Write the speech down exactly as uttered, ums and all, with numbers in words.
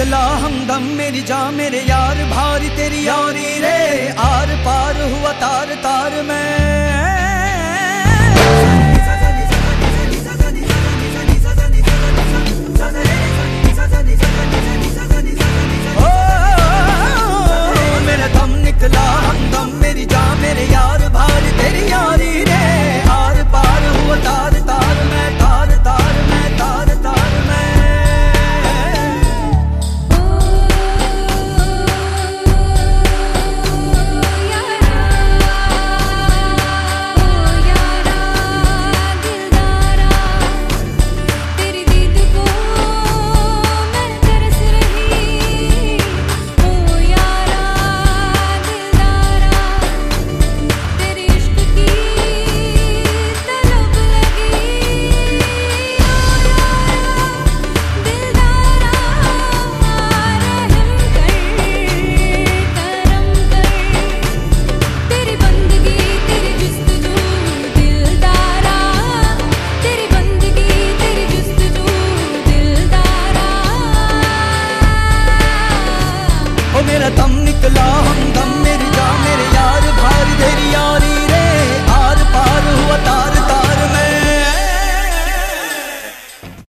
निकला हमदम मेरी जान मेरे यार भारी तेरी यारी रे, आर पार हुआ तार तार में। मेरा दम निकला हमदम मेरी जान मेरे यार भारी तेरी यारी रे, आर पार हुआ तार तार में, तार तार में, तार तार में। मेरा दम निकला हमदम